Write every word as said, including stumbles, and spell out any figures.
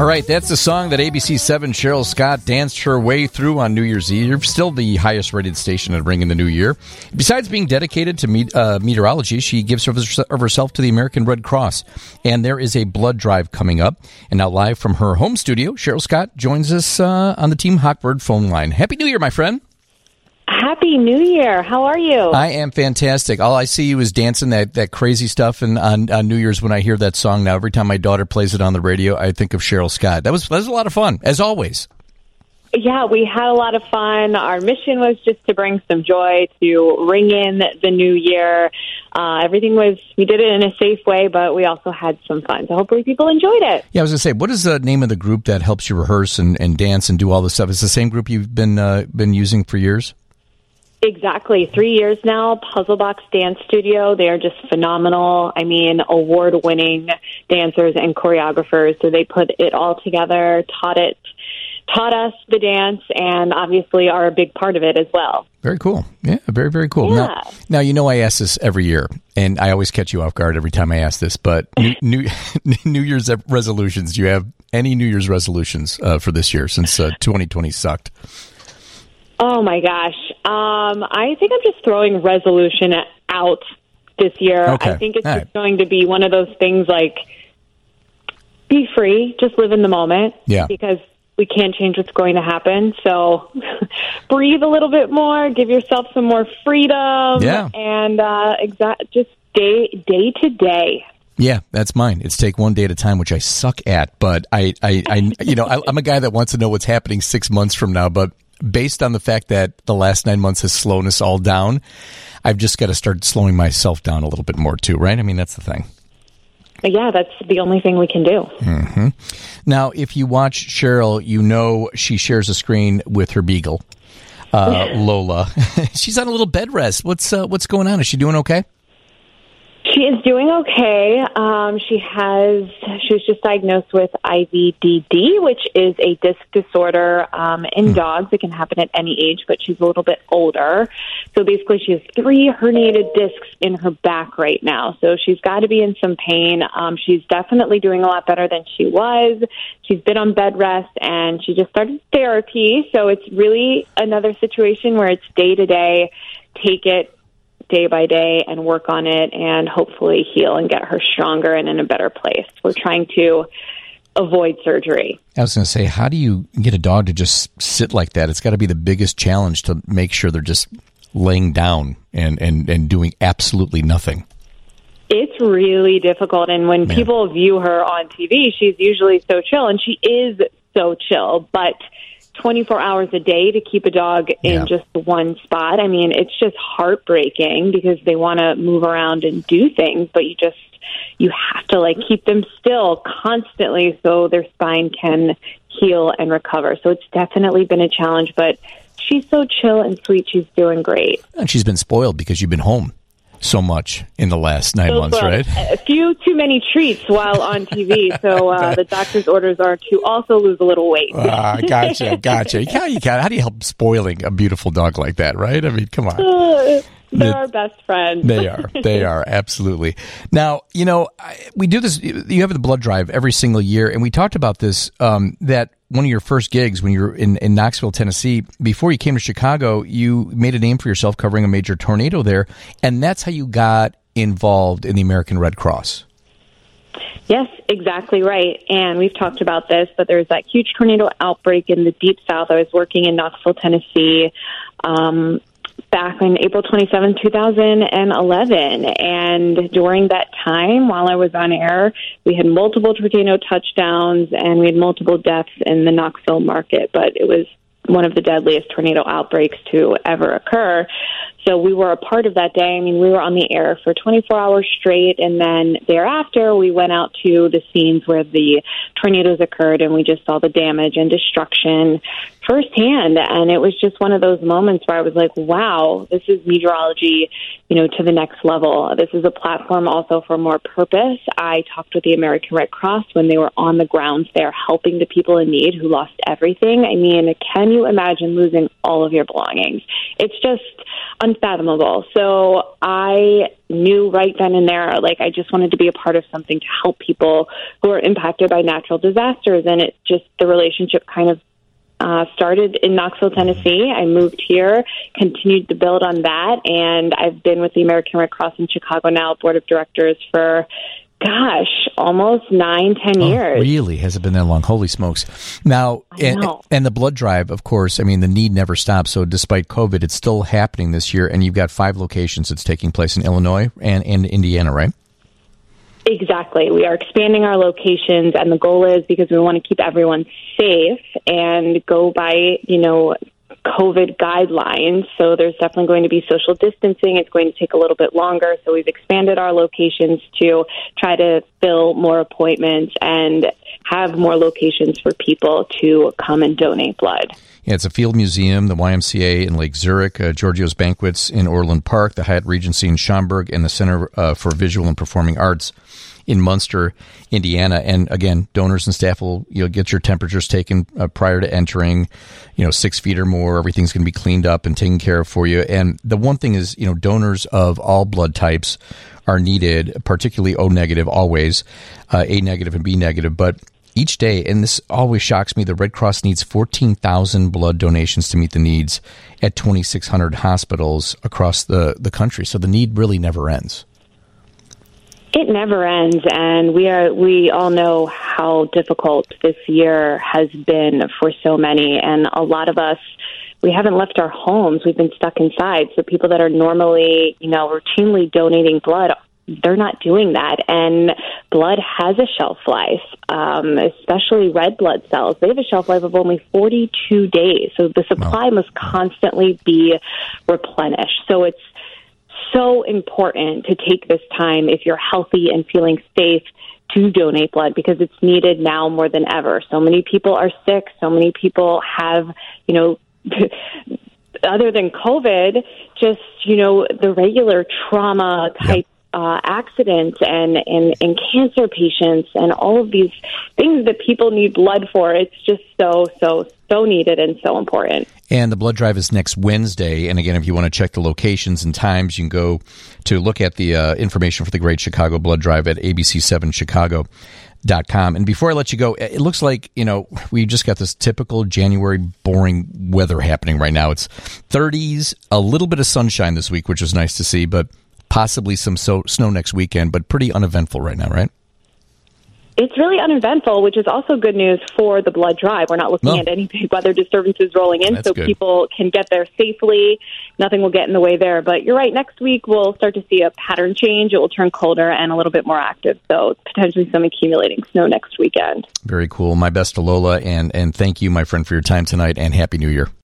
right, that's the song that A B C seven Cheryl Scott danced her way through on New Year's Eve. Still the highest rated station to ring in the new year. Besides being dedicated to me- uh, meteorology, she gives of herself to the American Red Cross. And there is a blood drive coming up. And now live from her home studio, Cheryl Scott joins us uh, on the Team Hawkbird phone line. Happy New Year, my friend. Happy New Year. How are you? I am fantastic. All I see you is dancing that, that crazy stuff and on, on New Year's when I hear that song now. Every time my daughter plays it on the radio, I think of Cheryl Scott. That was that was a lot of fun, as always. Yeah, we had a lot of fun. Our mission was just to bring some joy, to ring in the new year. Uh, everything was, we did it in a safe way, but we also had some fun. So hopefully people enjoyed it. Yeah, I was going to say, what is the name of the group that helps you rehearse and, and dance and do all this stuff? It's the same group you've been uh, been using for years? Exactly. Three years now, Puzzlebox Dance Studio. They are just phenomenal. I mean, award-winning dancers and choreographers. So they put it all together, taught it, taught us the dance, and obviously are a big part of it as well. Very cool. Yeah, very, very cool. Yeah. Now, now, you know I ask this every year, and I always catch you off guard every time I ask this, but new, new, New Year's resolutions. Do you have any New Year's resolutions uh, for this year since uh, twenty twenty sucked? Oh, my gosh. Um, I think I'm just throwing resolution out this year. Okay. I think it's All just right. going to be one of those things like be free, just live in the moment. Yeah. Because we can't change what's going to happen. So breathe a little bit more, give yourself some more freedom. Yeah. And uh, exa- just day, day to day. Yeah, that's mine. It's take one day at a time, which I suck at. But I, I, I you know, I, I'm a guy that wants to know what's happening six months from now. But based on the fact that the last nine months has slowed us all down, I've just got to start slowing myself down a little bit more too, right? I mean, that's the thing. Yeah, that's the only thing we can do. Mm-hmm. Now, if you watch Cheryl, you know she shares a screen with her beagle, uh, Lola. She's on a little bed rest. What's uh, what's going on? Is she doing okay? She is doing okay. Um, she has, she was just diagnosed with I V D D, which is a disc disorder um, in dogs. It can happen at any age, but she's a little bit older. So basically she has three herniated discs in her back right now. So she's got to be in some pain. Um, she's definitely doing a lot better than she was. She's been on bed rest and she just started therapy. So it's really another situation where it's day to day, take it day by day and work on it and hopefully heal and get her stronger and in a better place. We're trying to avoid surgery. I was going to say, how do you get a dog to just sit like that? It's got to be the biggest challenge to make sure they're just laying down and, and, and doing absolutely nothing. It's really difficult. And when Man. people view her on T V, she's usually so chill, and she is so chill, but twenty-four hours a day to keep a dog in Yeah. just one spot. I mean, it's just heartbreaking because they want to move around and do things, but you just, you have to like keep them still constantly so their spine can heal and recover. So it's definitely been a challenge, but she's so chill and sweet. She's doing great. And she's been spoiled because you've been home so much in the last nine So, months, well, right? A few too many treats while on T V. So uh, the doctor's orders are to also lose a little weight. Ah, gotcha, gotcha. How, you, how do you help spoiling a beautiful dog like that, right? I mean, come on. Uh, They're It- our best friends. They are. They are. Absolutely. Now, you know, I- we do this. You have the blood drive every single year. And we talked about this, um, that one of your first gigs when you were in, in Knoxville, Tennessee, before you came to Chicago, you made a name for yourself covering a major tornado there. And that's how you got involved in the American Red Cross. Yes, exactly right. And we've talked about this, but there was that huge tornado outbreak in the Deep South. I was working in Knoxville, Tennessee, um, back on April twenty-seventh, two thousand eleven. And during that time, while I was on air, we had multiple tornado touchdowns and we had multiple deaths in the Knoxville market, but it was one of the deadliest tornado outbreaks to ever occur. So we were a part of that day. I mean, we were on the air for twenty-four hours straight, and then thereafter we went out to the scenes where the tornadoes occurred, and we just saw the damage and destruction firsthand. And it was just one of those moments where I was like, wow, this is meteorology, you know, to the next level. This is a platform also for more purpose. I talked with the American Red Cross when they were on the grounds there helping the people in need who lost everything. I mean, can you imagine losing all of your belongings? It's just, unfortunately, unfathomable. So I knew right then and there, like, I just wanted to be a part of something to help people who are impacted by natural disasters. And it just, the relationship kind of uh, started in Knoxville, Tennessee. I moved here, continued to build on that. And I've been with the American Red Cross in Chicago now, board of directors for Gosh, almost nine, ten oh, years. Really? Has it been that long? Holy smokes. Now, and, and the blood drive, of course, I mean, the need never stops. So despite COVID, it's still happening this year. And you've got five locations that's taking place in Illinois and, and Indiana, right? Exactly. We are expanding our locations. And the goal is because we want to keep everyone safe and go by, you know, COVID guidelines. So there's definitely going to be social distancing. It's going to take a little bit longer. So we've expanded our locations to try to fill more appointments and have more locations for people to come and donate blood. Yeah, it's a field museum, the Y M C A in Lake Zurich, uh, Giorgio's Banquets in Orland Park, the Hyatt Regency in Schaumburg, and the Center uh, for Visual and Performing Arts in Munster, Indiana. And again, donors and staff will, you'll get your temperatures taken uh, prior to entering, you know, six feet or more. Everything's going to be cleaned up and taken care of for you. And the one thing is, you know, donors of all blood types are needed, particularly O negative, always, uh, A negative and B negative. But each day, and this always shocks me, the Red Cross needs fourteen thousand blood donations to meet the needs at twenty-six hundred hospitals across the, the country. So the need really never ends. It never ends, and we are we all know how difficult this year has been for so many, and a lot of us, we haven't left our homes. We've been stuck inside. So people that are normally, you know, routinely donating blood, they're not doing that, and blood has a shelf life, um, especially red blood cells. They have a shelf life of only forty-two days, so the supply wow. must constantly be replenished. So it's so important to take this time if you're healthy and feeling safe to donate blood because it's needed now more than ever. So many people are sick. So many people have, you know, other than COVID, just, you know, the regular trauma type yep. uh, accidents and, and, and cancer patients and all of these things that people need blood for. It's just so, so, so needed and so important. And the blood drive is next Wednesday. And again, if you want to check the locations and times, you can go to look at the uh, information for the Great Chicago Blood Drive at A B C seven chicago dot com. And before I let you go, it looks like, you know, we just got this typical January boring weather happening right now. It's thirties, a little bit of sunshine this week, which is nice to see, but possibly some so- snow next weekend, but pretty uneventful right now, right? It's really uneventful, which is also good news for the blood drive. We're not looking oh. at any big weather disturbances rolling in, That's so good. People can get there safely. Nothing will get in the way there. But you're right, next week we'll start to see a pattern change. It will turn colder and a little bit more active, so potentially some accumulating snow next weekend. Very cool. My best to Lola, and, and thank you, my friend, for your time tonight, and Happy New Year.